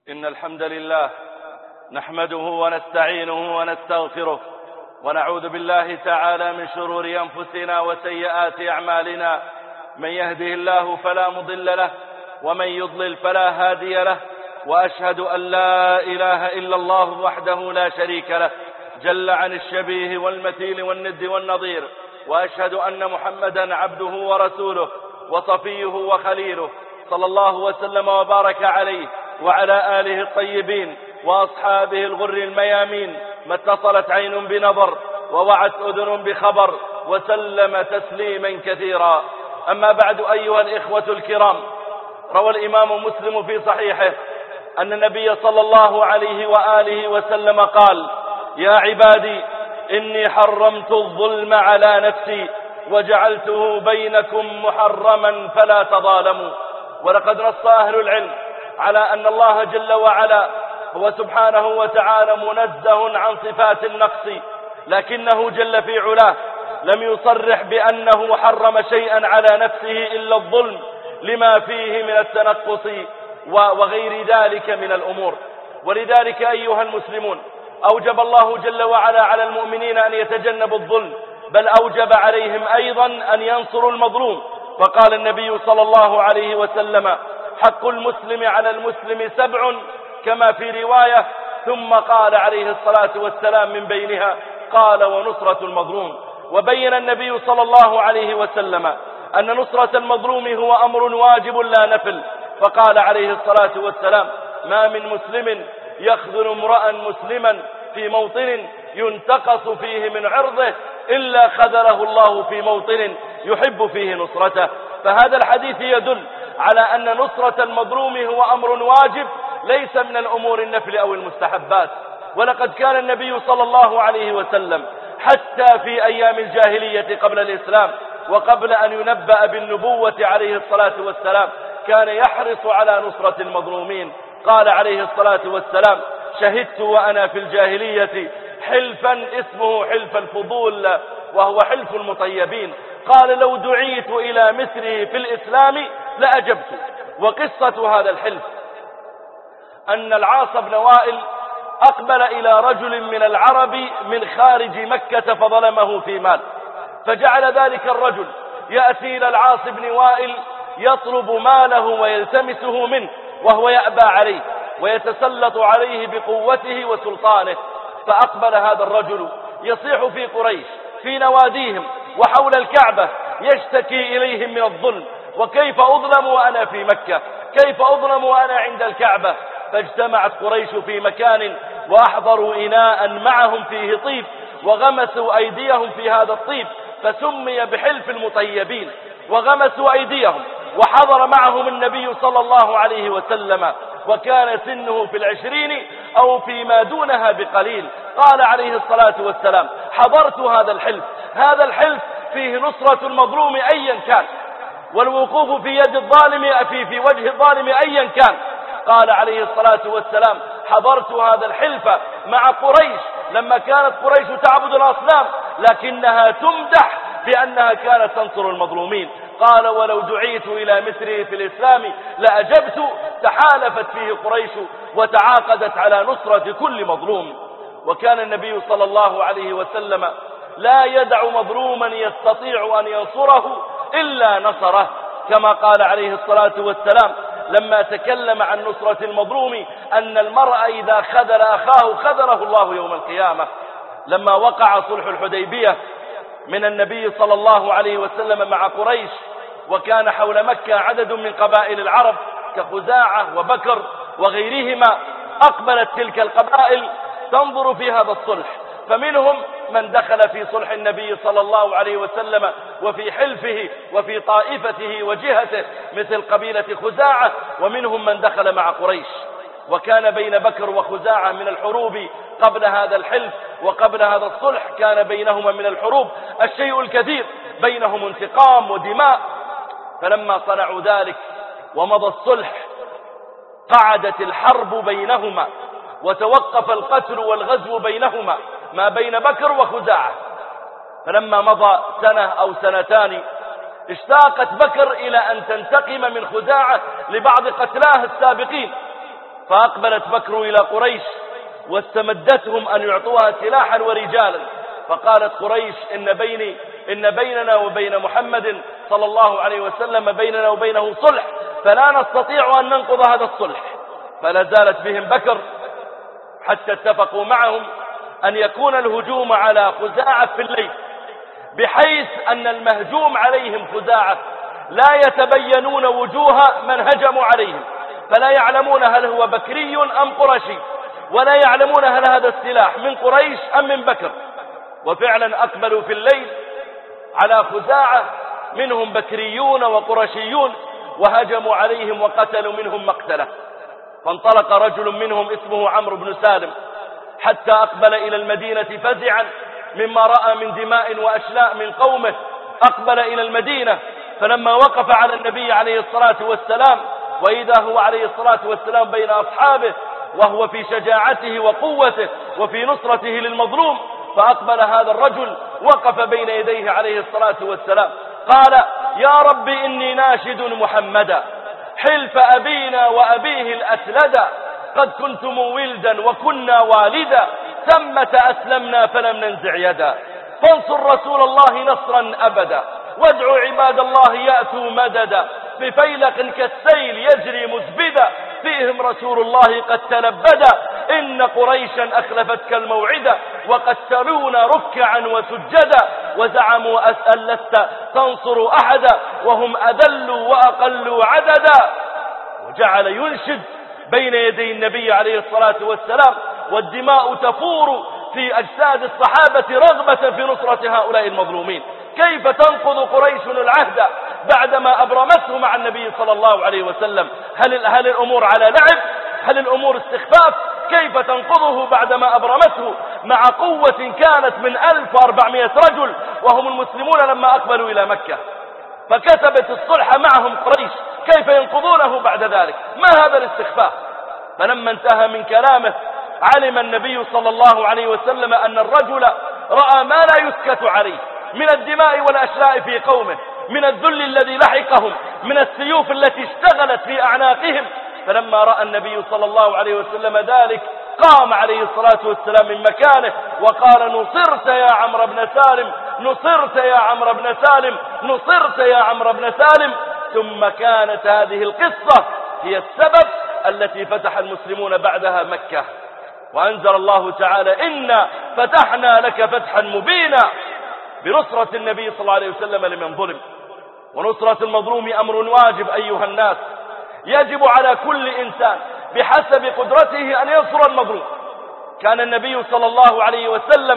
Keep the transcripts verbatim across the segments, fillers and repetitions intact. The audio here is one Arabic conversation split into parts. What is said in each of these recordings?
إن الحمد لله نحمده ونستعينه ونستغفره ونعوذ بالله تعالى من شرور أنفسنا وسيئات أعمالنا. من يهده الله فلا مضل له ومن يضلل فلا هادي له، وأشهد أن لا إله إلا الله وحده لا شريك له جل عن الشبيه والمثيل والند والنظير، وأشهد أن محمدا عبده ورسوله وصفيه وخليله، صلى الله وسلم وبارك عليه وعلى آله الطيبين وأصحابه الغر الميامين، ما اتصلت عين بنظر ووعت أذن بخبر، وسلم تسليما كثيرا. أما بعد، أيها الإخوة الكرام، روى الإمام مسلم في صحيحه أن النبي صلى الله عليه وآله وسلم قال: يا عبادي إني حرمت الظلم على نفسي وجعلته بينكم محرما فلا تظالموا. ولقد نص أهل العلم على أن الله جل وعلا هو سبحانه وتعالى منزه عن صفات النقص، لكنه جل في علاه لم يصرح بأنه حرم شيئا على نفسه إلا الظلم لما فيه من التنقص وغير ذلك من الأمور. ولذلك أيها المسلمون، أوجب الله جل وعلا على المؤمنين أن يتجنبوا الظلم، بل أوجب عليهم أيضا أن ينصروا المظلوم. فقال النبي صلى الله عليه وسلم: حق المسلم على المسلم سبع، كما في رواية، ثم قال عليه الصلاة والسلام من بينها قال: ونصرة المظلوم. وبين النبي صلى الله عليه وسلم أن نصرة المظلوم هو أمر واجب لا نفل، فقال عليه الصلاة والسلام: ما من مسلم يخذل امرأ مسلما في موطن ينتقص فيه من عرضه إلا خذله الله في موطن يحب فيه نصرته. فهذا الحديث يدل على أن نصرة المظلوم هو أمر واجب ليس من الأمور النفل أو المستحبات. ولقد كان النبي صلى الله عليه وسلم حتى في أيام الجاهلية قبل الإسلام وقبل أن ينبأ بالنبوة عليه الصلاة والسلام كان يحرص على نصرة المظلومين. قال عليه الصلاة والسلام: شهدت وأنا في الجاهلية حلفا اسمه حلف الفضول، وهو حلف المطيبين. قال: لو دعيت إلى مثله في الإسلام لأجبت. وقصة هذا الحلف أن العاص بن وائل أقبل إلى رجل من العرب من خارج مكة فظلمه في مال، فجعل ذلك الرجل يأتي إلى العاص بن وائل يطلب ماله ويلتمسه منه، وهو يأبى عليه ويتسلط عليه بقوته وسلطانه. فأقبل هذا الرجل يصيح في قريش في نواديهم وحول الكعبة يشتكي إليهم من الظلم: وكيف أظلم وأنا في مكة، كيف أظلم وأنا عند الكعبة. فاجتمعت قريش في مكان وأحضروا إناء معهم فيه طيب وغمسوا أيديهم في هذا الطيب، فسمي بحلف المطيبين. وغمسوا أيديهم، وحضر معهم النبي صلى الله عليه وسلم وكان سنه في العشرين أو فيما دونها بقليل. قال عليه الصلاة والسلام: حضرت هذا الحلف، هذا الحلف فيه نصرة المظلوم أيا كان، والوقوف في يد الظالم في, في وجه الظالم أيا كان. قال عليه الصلاة والسلام: حضرت هذا الحلف مع قريش لما كانت قريش تعبد الأصنام، لكنها تمدح بأنها كانت تنصر المظلومين. قال: ولو دعيت إلى مثله في الإسلام لأجبت. تحالفت فيه قريش وتعاقدت على نصرة كل مظلوم. وكان النبي صلى الله عليه وسلم لا يدع مظلوما يستطيع أن ينصره إلا نصره، كما قال عليه الصلاة والسلام لما تكلم عن نصرة المظلوم أن المرء إذا خذل أخاه خذله الله يوم القيامة. لما وقع صلح الحديبية من النبي صلى الله عليه وسلم مع قريش، وكان حول مكة عدد من قبائل العرب كخزاعة وبكر وغيرهما، أقبلت تلك القبائل تنظر في هذا الصلح، فمنهم من دخل في صلح النبي صلى الله عليه وسلم وفي حلفه وفي طائفته وجهته مثل قبيلة خزاعة، ومنهم من دخل مع قريش. وكان بين بكر وخزاعة من الحروب قبل هذا الحلف وقبل هذا الصلح كان بينهما من الحروب الشيء الكثير، بينهم انتقام ودماء. فلما صنعوا ذلك ومضى الصلح قعدت الحرب بينهما وتوقف القتل والغزو بينهما ما بين بكر وخزاعة. فلما مضى سنة أو سنتان اشتاقت بكر إلى أن تنتقم من خزاعة لبعض قتلاه السابقين، فأقبلت بكر إلى قريش واستمدتهم أن يعطوها سلاحا ورجالا، فقالت قريش إن بيني إن بيننا وبين محمد صلى الله عليه وسلم بيننا وبينه صلح، فلا نستطيع أن ننقض هذا الصلح. فلا زالت بهم بكر حتى اتفقوا معهم أن يكون الهجوم على خزاعة في الليل، بحيث أن المهجوم عليهم خزاعة لا يتبينون وجوه من هجموا عليهم، فلا يعلمون هل هو بكري أم قرشي، ولا يعلمون هل هذا السلاح من قريش أم من بكر. وفعلا أقبلوا في الليل على خزاعة منهم بكريون وقرشيون، وهجموا عليهم وقتلوا منهم مقتلة. فانطلق رجل منهم اسمه عمرو بن سالم حتى أقبل إلى المدينة فزعا مما رأى من دماء وأشلاء من قومه. أقبل إلى المدينة، فلما وقف على النبي عليه الصلاة والسلام وإذا هو عليه الصلاة والسلام بين أصحابه وهو في شجاعته وقوته وفي نصرته للمظلوم، فأقبل هذا الرجل وقف بين يديه عليه الصلاة والسلام قال: يا رب إني ناشد محمدا حلف أبينا وأبيه الأسلدا، قد كنتم ولدا وكنا والدا، ثمة أسلمنا فلم ننزع يدا، فانصر رسول الله نصرا أبدا، وادعوا عباد الله يأتوا مددا، بفيلق كالسيل يجري مزبدا، فيهم رسول الله قد تلبدا، إن قريشا أخلفتك الموعدا، وقتلونا ركعا وسجدا، وزعموا أسأل لست تنصر أحدا، وهم أذلوا وأقلوا عددا. وجعل ينشد بين يدي النبي عليه الصلاة والسلام، والدماء تفور في أجساد الصحابة رغبة في نصرة هؤلاء المظلومين. كيف تنقض قريش العهد بعدما أبرمته مع النبي صلى الله عليه وسلم؟ هل, هل الأمور على لعب؟ هل الأمور استخفاف؟ كيف تنقضه بعدما أبرمته مع قوة كانت من ألف وأربعمائة رجل وهم المسلمون لما أقبلوا إلى مكة؟ فكتبت الصلح معهم قريش، كيف ينقضونه بعد ذلك؟ ما هذا الاستخفاف؟ فلما انتهى من كلامه علم النبي صلى الله عليه وسلم أن الرجل رأى ما لا يسكت عليه من الدماء والأشلاء في قومه، من الذل الذي لحقهم، من السيوف التي اشتغلت في أعناقهم. فلما رأى النبي صلى الله عليه وسلم ذلك قام عليه الصلاة والسلام من مكانه وقال: نصرت يا عمرو بن سالم، نصرت يا عمرو بن سالم، نصرت يا عمرو بن سالم. ثم كانت هذه القصة هي السبب التي فتح المسلمون بعدها مكة، وأنزل الله تعالى: إنا فتحنا لك فتحا مبينا، بنصرة النبي صلى الله عليه وسلم لمن ظلم. ونصرة المظلوم أمر واجب أيها الناس، يجب على كل إنسان بحسب قدرته أن ينصر المظلوم. كان النبي صلى الله عليه وسلم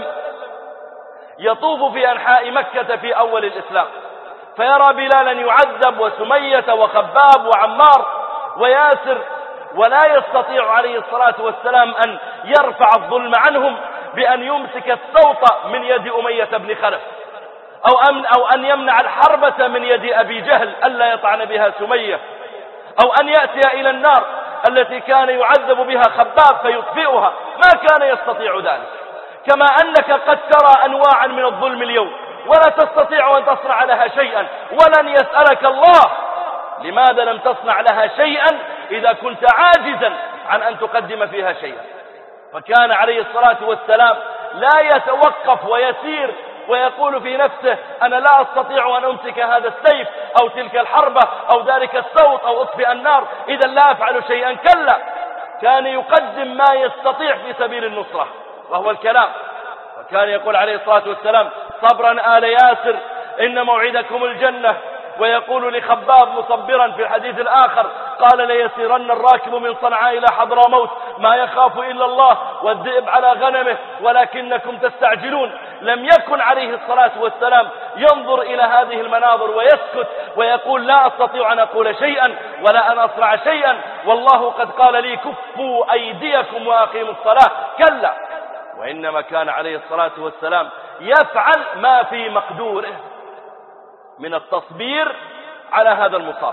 يطوف في أنحاء مكة في أول الإسلام، فيرى بلالا يعذب وسمية وخباب وعمار وياسر، ولا يستطيع عليه الصلاة والسلام أن يرفع الظلم عنهم بأن يمسك السوط من يد أمية بن خلف، أو أن, أو أن يمنع الحربة من يد أبي جهل ألا يطعن بها سمية، أو أن يأتي إلى النار التي كان يعذب بها خباب فيطفئها، ما كان يستطيع ذلك. كما أنك قد ترى أنواعا من الظلم اليوم ولا تستطيع أن تصنع لها شيئا، ولن يسألك الله لماذا لم تصنع لها شيئا إذا كنت عاجزا عن أن تقدم فيها شيئا. فكان عليه الصلاة والسلام لا يتوقف ويسير ويقول في نفسه: أنا لا أستطيع أن أمسك هذا السيف أو تلك الحربة أو ذلك الصوت أو أطفئ النار، إذا لا أفعل شيئا. كلا، كان يقدم ما يستطيع في سبيل النصرة وهو الكلام. وكان يقول عليه الصلاة والسلام: صبرا آل ياسر إن موعدكم الجنة. ويقول لخباب مصبرا في الحديث الآخر قال: ليسيرن الراكب من صنعاء إلى حضرموت ما يخاف إلا الله والذئب على غنمه ولكنكم تستعجلون. لم يكن عليه الصلاة والسلام ينظر إلى هذه المناظر ويسكت ويقول: لا أستطيع أن أقول شيئا ولا أن أصنع شيئا، والله قد قال لي كفوا أيديكم وأقيموا الصلاة. كلا، وإنما كان عليه الصلاة والسلام يفعل ما في مقدوره من التصبير على هذا المصاب.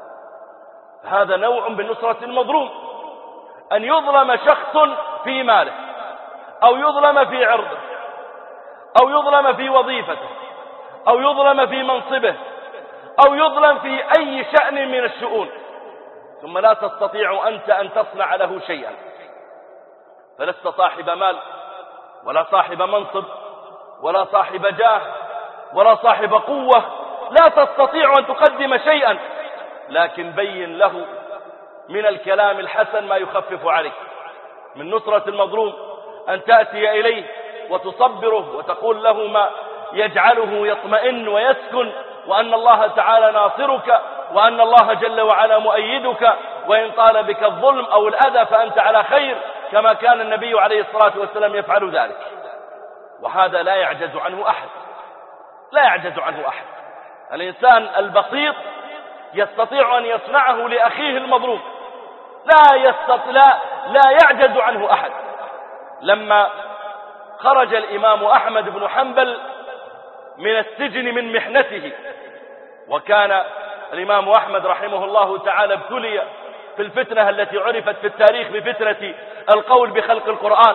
هذا نوع من نصرة المظلوم، أن يظلم شخص في ماله أو يظلم في عرضه أو يظلم في وظيفته أو يظلم في منصبه أو يظلم في أي شأن من الشؤون، ثم لا تستطيع أنت أن تصنع له شيئا، فلست صاحب مال ولا صاحب منصب ولا صاحب جاه ولا صاحب قوة، لا تستطيع أن تقدم شيئا، لكن بين له من الكلام الحسن ما يخفف عليه. من نصرة المظلوم أن تأتي إليه وتصبره وتقول له ما يجعله يطمئن ويسكن، وأن الله تعالى ناصرك، وأن الله جل وعلا مؤيدك، وإن طال بك الظلم أو الأذى فأنت على خير، كما كان النبي عليه الصلاة والسلام يفعل ذلك. وهذا لا يعجز عنه أحد، لا يعجز عنه أحد. الإنسان البسيط يستطيع أن يصنعه لأخيه المظلوم، لا, يستطيع لا, لا يعجز عنه أحد. لما خرج الإمام أحمد بن حنبل من السجن من محنته، وكان الإمام أحمد رحمه الله تعالى ابتلي في الفتنة التي عرفت في التاريخ بفتنة القول بخلق القرآن،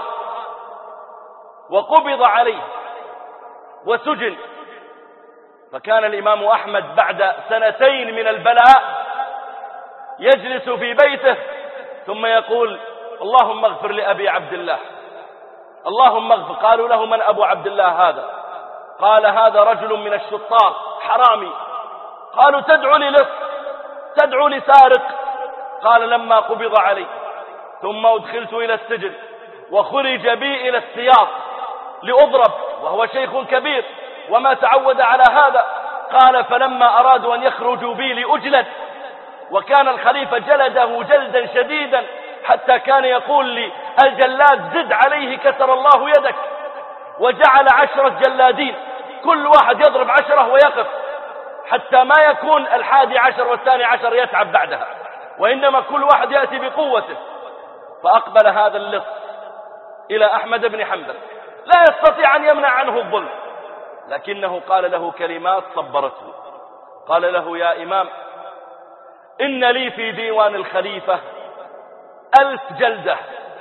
وقبض عليه وسجن. فكان الإمام أحمد بعد سنتين من البلاء يجلس في بيته ثم يقول: اللهم اغفر لأبي عبد الله، اللهم اغفر. قالوا له: من أبو عبد الله هذا؟ قال: هذا رجل من الشطار حرامي. قالوا: تدعو للص، تدعو لسارق. قال: لما قبض علي ثم أدخلت إلى السجن وخرج بي إلى السياط لأضرب، وهو شيخ كبير وما تعود على هذا. قال: فلما أرادوا أن يخرجوا بي لأجلد، وكان الخليفة جلده جلدا شديدا حتى كان يقول لي الجلاد: زد عليه كسر الله يدك. وجعل عشرة جلادين كل واحد يضرب عشرة ويقف، حتى ما يكون الحادي عشر والثاني عشر يتعب بعدها، وإنما كل واحد يأتي بقوته. فأقبل هذا اللص إلى أحمد بن حنبل، لا يستطيع أن يمنع عنه الظلم، لكنه قال له كلمات صبرته. قال له: يا إمام، إن لي في ديوان الخليفة ألف جلدة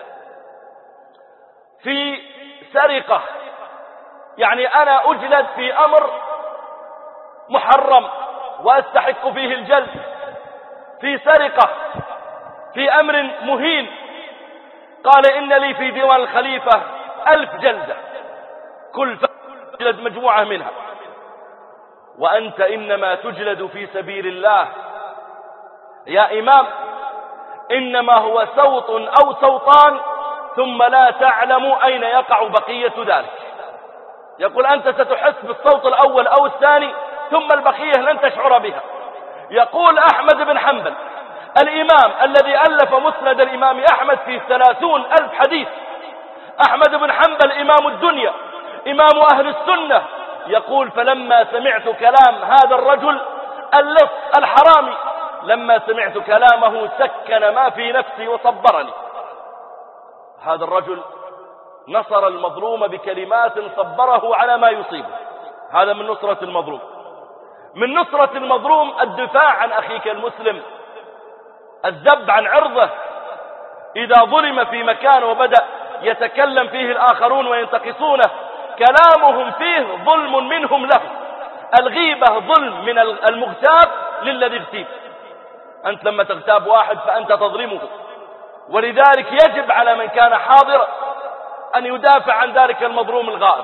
في سرقة، يعني أنا أجلد في أمر محرم وأستحق فيه الجلد، في سرقة في أمر مهين. قال: إن لي في ديوان الخليفة ألف جلدة، كل فجلد مجموعة منها، وأنت إنما تجلد في سبيل الله يا إمام، إنما هو سوط أو سوطان ثم لا تعلم أين يقع بقية ذلك. يقول: أنت ستحس بالصوت الأول أو الثاني ثم البقية لن تشعر بها. يقول أحمد بن حنبل الإمام الذي ألف مسند الإمام أحمد في ثلاثون ألف حديث، أحمد بن حنبل إمام الدنيا، إمام أهل السنة، يقول: فلما سمعت كلام هذا الرجل اللص الحرامي، لما سمعت كلامه سكن ما في نفسي وصبرني. هذا الرجل نصر المظلوم بكلمات صبره على ما يصيبه. هذا من نصرة المظلوم. من نصرة المظلوم الدفاع عن أخيك المسلم، الذب عن عرضه. إذا ظلم في مكان وبدأ يتكلم فيه الآخرون وينتقصونه، كلامهم فيه ظلم منهم له. الغيبة ظلم من المغتاب للذي اغتيب. أنت لما تغتاب واحد فأنت تظلمه، ولذلك يجب على من كان حاضرا أن يدافع عن ذلك المظلوم الغائب.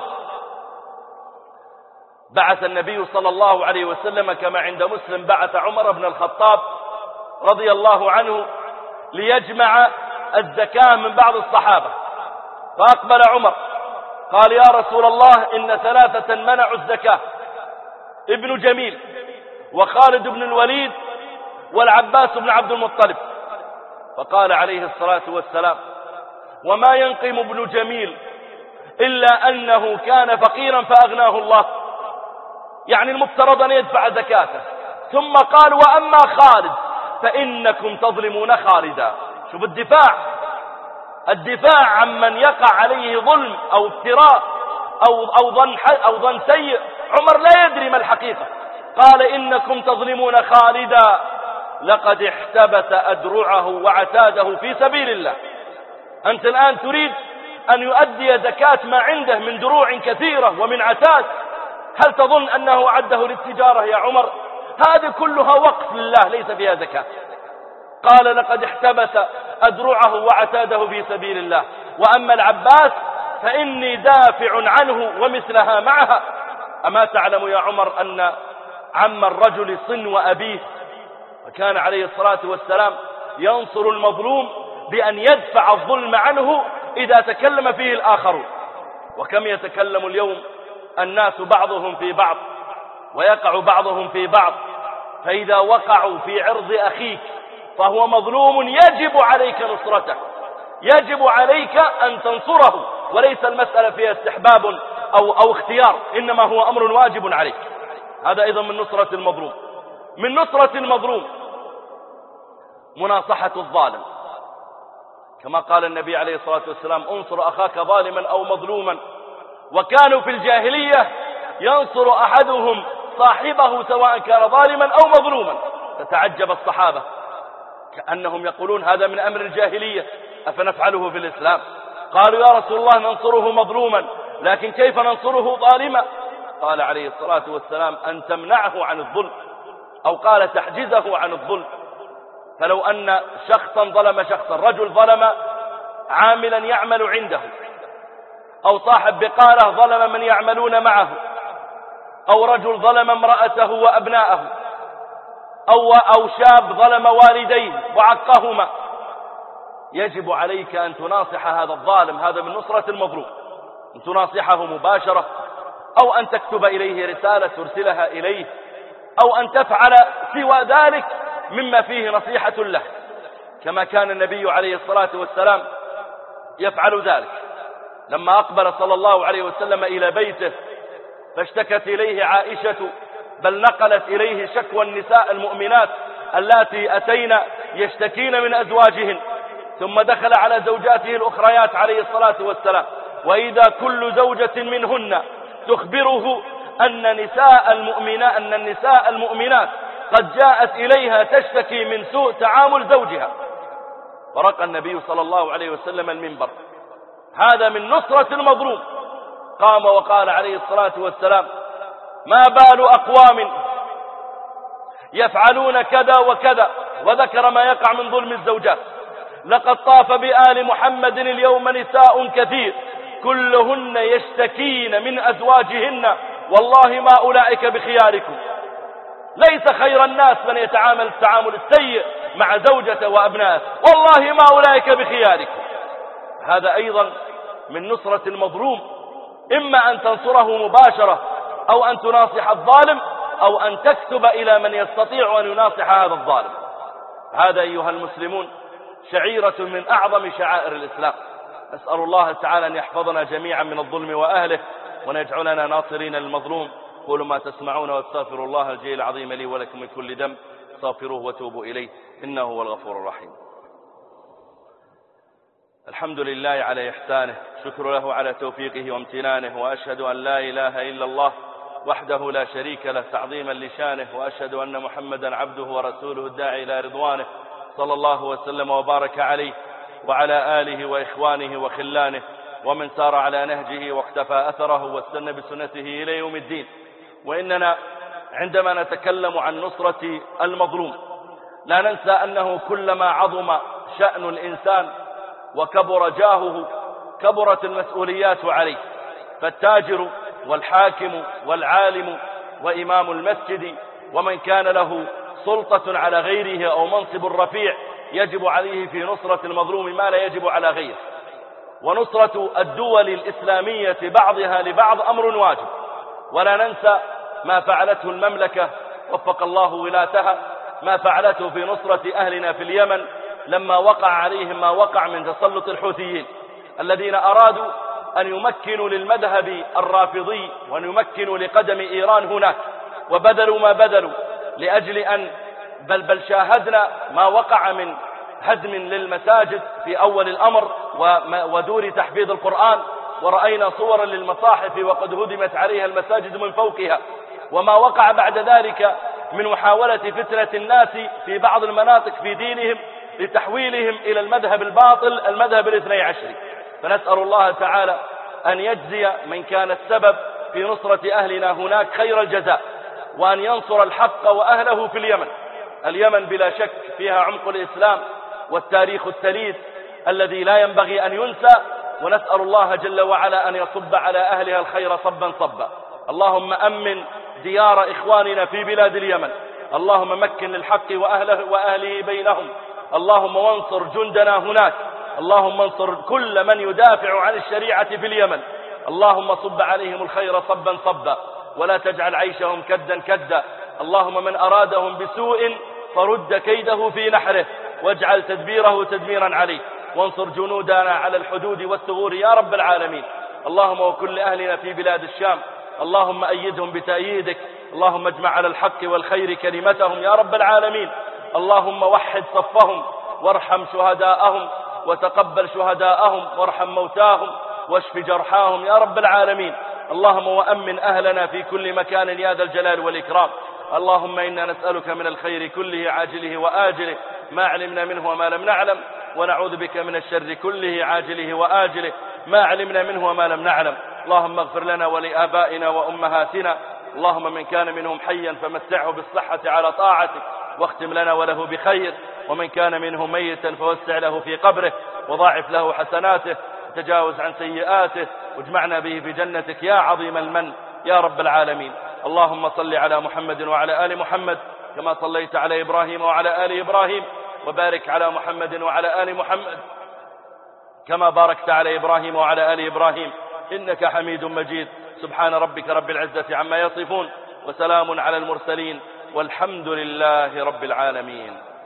بعث النبي صلى الله عليه وسلم كما عند مسلم، بعث عمر بن الخطاب رضي الله عنه ليجمع الزكاة من بعض الصحابة. فأقبل عمر قال: يا رسول الله، إن ثلاثة منعوا الزكاة: ابن جميل وخالد بن الوليد والعباس بن عبد المطلب. فقال عليه الصلاة والسلام: وما ينقم ابن جميل إلا أنه كان فقيرا فأغناه الله، يعني المفترض أن يدفع زكاته. ثم قال: وأما خالد فإنكم تظلمون خالدا. شوف الدفاع، الدفاع عن من يقع عليه ظلم أو افتراء أو, أو, ظن, أو ظن سيء. عمر لا يدري ما الحقيقة. قال: إنكم تظلمون خالدا، لقد احتبس أدرعه وعتاده في سبيل الله. أنت الآن تريد أن يؤدي زكاة ما عنده من دروع كثيرة ومن عتاد، هل تظن أنه عده للتجارة يا عمر؟ هذه كلها وقف لله، ليس فيها زكاة. قال لقد احتبس أدرعه وعتاده في سبيل الله، وأما العباس فإني دافع عنه ومثلها معها. أما تعلم يا عمر أن عم الرجل صنو أبيه، وكان عليه الصلاة والسلام ينصر المظلوم بأن يدفع الظلم عنه إذا تكلم فيه الآخرون. وكم يتكلم اليوم الناس بعضهم في بعض ويقع بعضهم في بعض، فإذا وقعوا في عرض أخيك فهو مظلوم يجب عليك نصرته، يجب عليك أن تنصره، وليس المسألة فيها استحباب أو, أو اختيار، إنما هو أمر واجب عليك. هذا أيضا من نصرة المظلوم. من نصرة المظلوم مناصحة الظالم، كما قال النبي عليه الصلاة والسلام انصر أخاك ظالما أو مظلوما. وكانوا في الجاهلية ينصر أحدهم صاحبه سواء كان ظالما أو مظلوما. فتعجب الصحابة كأنهم يقولون هذا من أمر الجاهلية أفنفعله في الإسلام؟ قالوا يا رسول الله ننصره مظلوما، لكن كيف ننصره ظالما؟ قال عليه الصلاة والسلام أن تمنعه عن الظلم، أو قال تحجزه عن الظلم. فلو أن شخصا ظلم شخصا، رجل ظلم عاملا يعمل عنده، أو صاحب بقالة ظلم من يعملون معه، أو رجل ظلم امرأته وأبناءه، أو, أو شاب ظلم والديه وعقهما، يجب عليك أن تناصح هذا الظالم. هذا من نصرة المظلوم، أن تناصحه مباشرة، أو أن تكتب إليه رسالة ترسلها إليه، أو أن تفعل سوى ذلك مما فيه نصيحة له، كما كان النبي عليه الصلاة والسلام يفعل ذلك. لما أقبل صلى الله عليه وسلم إلى بيته فاشتكت إليه عائشة، بل نقلت إليه شكوى النساء المؤمنات اللاتي أتينا يشتكين من أزواجهن، ثم دخل على زوجاته الأخريات عليه الصلاة والسلام، وإذا كل زوجة منهن تخبره أن نساء المؤمنات أن النساء المؤمنات قد جاءت إليها تشتكي من سوء تعامل زوجها. فرق النبي صلى الله عليه وسلم المنبر. هذا من نصرة المظلوم. قام وقال عليه الصلاة والسلام ما بال أقوام يفعلون كذا وكذا، وذكر ما يقع من ظلم الزوجات. لقد طاف بآل محمد اليوم نساء كثير كلهن يشتكين من أزواجهن، والله ما أولئك بخياركم. ليس خير الناس من يتعامل التعامل السيء مع زوجته وأبنائه، والله ما أولئك بخياركم. هذا أيضا من نصرة المظلوم، إما أن تنصره مباشرة، أو أن تناصح الظالم، أو أن تكتب إلى من يستطيع أن يناصح هذا الظالم. هذا أيها المسلمون شعيرة من أعظم شعائر الإسلام. نسأل الله تعالى أن يحفظنا جميعا من الظلم وأهله، ونجعلنا ناصرين للمظلوم. قولوا ما تسمعون، واستغفر الله الجليل العظيم لي ولكم من كل ذنب، استغفروه وتوبوا إليه إنه هو الغفور الرحيم. الحمد لله على إحسانه، شكر له على توفيقه وامتنانه، وأشهد أن لا إله إلا الله وحده لا شريك له تعظيما لشانه، وأشهد أن محمدا عبده ورسوله الداعي إلى رضوانه، صلى الله وسلم وبارك عليه وعلى آله وإخوانه وخلانه ومن سار على نهجه واقتفى أثره واستنى بسنته إلى يوم الدين. وإننا عندما نتكلم عن نصرة المظلوم لا ننسى أنه كلما عظم شأن الإنسان وكبر جاهه كبرت المسؤوليات عليه. فالتاجر والحاكم والعالم وإمام المسجد ومن كان له سلطة على غيره أو منصب رفيع يجب عليه في نصرة المظلوم ما لا يجب على غيره. ونصرة الدول الإسلامية بعضها لبعض أمر واجب. ولا ننسى ما فعلته المملكة وفق الله ولاتها، ما فعلته في نصرة أهلنا في اليمن لما وقع عليهم ما وقع من تسلط الحوثيين الذين أرادوا أن يمكنوا للمذهب الرافضي وأن يمكنوا لقدم إيران هناك، وبذلوا ما بذلوا لأجل أن بل بل شاهدنا ما وقع من هدم للمساجد في أول الأمر ودور تحفيظ القرآن، ورأينا صورا للمصاحف وقد هدمت عليها المساجد من فوقها، وما وقع بعد ذلك من محاولة فتنة الناس في بعض المناطق في دينهم لتحويلهم إلى المذهب الباطل المذهب الاثني عشري. فنسأل الله تعالى أن يجزي من كان السبب في نصرة أهلنا هناك خير الجزاء، وأن ينصر الحق وأهله في اليمن، اليمن بلا شك فيها عمق الإسلام والتاريخ التليد الذي لا ينبغي أن ينسى، ونسأل الله جل وعلا أن يصب على أهلها الخير صبا صبا. اللهم أمن ديار إخواننا في بلاد اليمن، اللهم مكن للحق وأهله, وأهله بينهم، اللهم وانصر جندنا هناك، اللهم انصر كل من يدافع عن الشريعة في اليمن، اللهم صب عليهم الخير صبا صبا ولا تجعل عيشهم كدا كدا. اللهم من أرادهم بسوء فرد كيده في نحره واجعل تدبيره تدميرا عليه، وانصر جنودنا على الحدود والثغور يا رب العالمين. اللهم وكل أهلنا في بلاد الشام، اللهم أيدهم بتأييدك، اللهم اجمع على الحق والخير كلمتهم يا رب العالمين. اللهم وحد صفهم وارحم شهداءهم وتقبل شهداءهم وارحم موتاهم واشف جرحاهم يا رب العالمين. اللهم وأمن أهلنا في كل مكان يا ذا الجلال والإكرام. اللهم إنا نسألك من الخير كله عاجله وآجله ما علمنا منه وما لم نعلم، ونعوذ بك من الشر كله عاجله وآجله ما علمنا منه وما لم نعلم. اللهم اغفر لنا ولآبائنا وأمهاتنا، اللهم من كان منهم حيا فمتعه بالصحة على طاعتك واختم لنا وله بخير، ومن كان منه ميتا فوسع له في قبره وضاعف له حسناته تجاوز عن سيئاته، واجمعنا به في جنتك يا عظيم المن يا رب العالمين. اللهم صل على محمد وعلى آل محمد كما صليت على إبراهيم وعلى آل إبراهيم، وبارك على محمد وعلى آل محمد كما باركت على إبراهيم وعلى آل إبراهيم إنك حميد مجيد. سبحان ربك رب العزة عما يصفون، وسلام على المرسلين، والحمد لله رب العالمين.